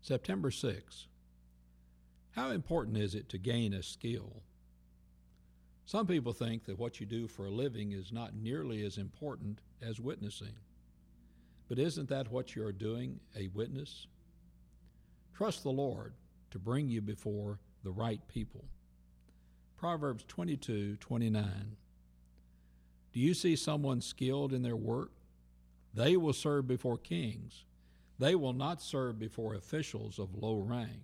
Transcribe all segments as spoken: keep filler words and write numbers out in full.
September sixth. How important is it to gain a skill? Some people think that what you do for a living is not nearly as important as witnessing. But isn't that what you're doing, a witness? Trust the Lord to bring you before the right people. Proverbs twenty-two twenty-nine. Do you see someone skilled in their work? They will serve before kings. They will not serve before officials of low rank.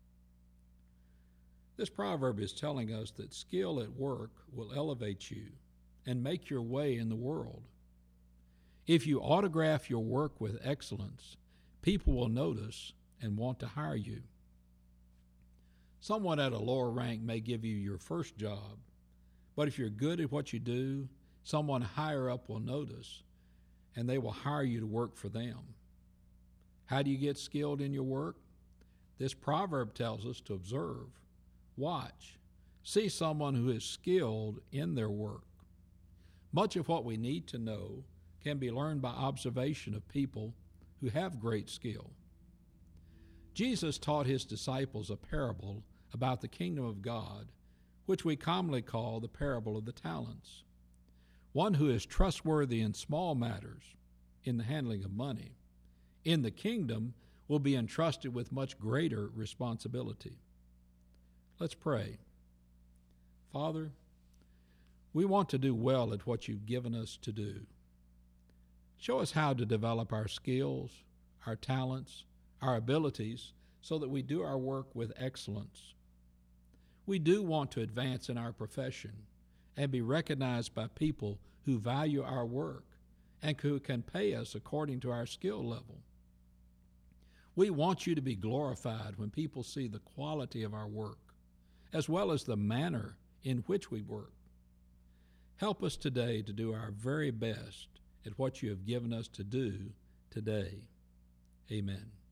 This proverb is telling us that skill at work will elevate you and make your way in the world. If you autograph your work with excellence, people will notice and want to hire you. Someone at a lower rank may give you your first job, but if you're good at what you do, someone higher up will notice, and they will hire you to work for them. How do you get skilled in your work? This proverb tells us to observe, watch, see someone who is skilled in their work. Much of what we need to know can be learned by observation of people who have great skill. Jesus taught his disciples a parable about the kingdom of God, which we commonly call the parable of the talents. One who is trustworthy in small matters, in the handling of money, in the kingdom will be entrusted with much greater responsibility. Let's pray. Father, we want to do well at what you've given us to do. Show us how to develop our skills, our talents, our abilities, so that we do our work with excellence. We do want to advance in our profession and be recognized by people who value our work and who can pay us according to our skill level. We want you to be glorified when people see the quality of our work, as well as the manner in which we work. Help us today to do our very best at what you have given us to do today. Amen.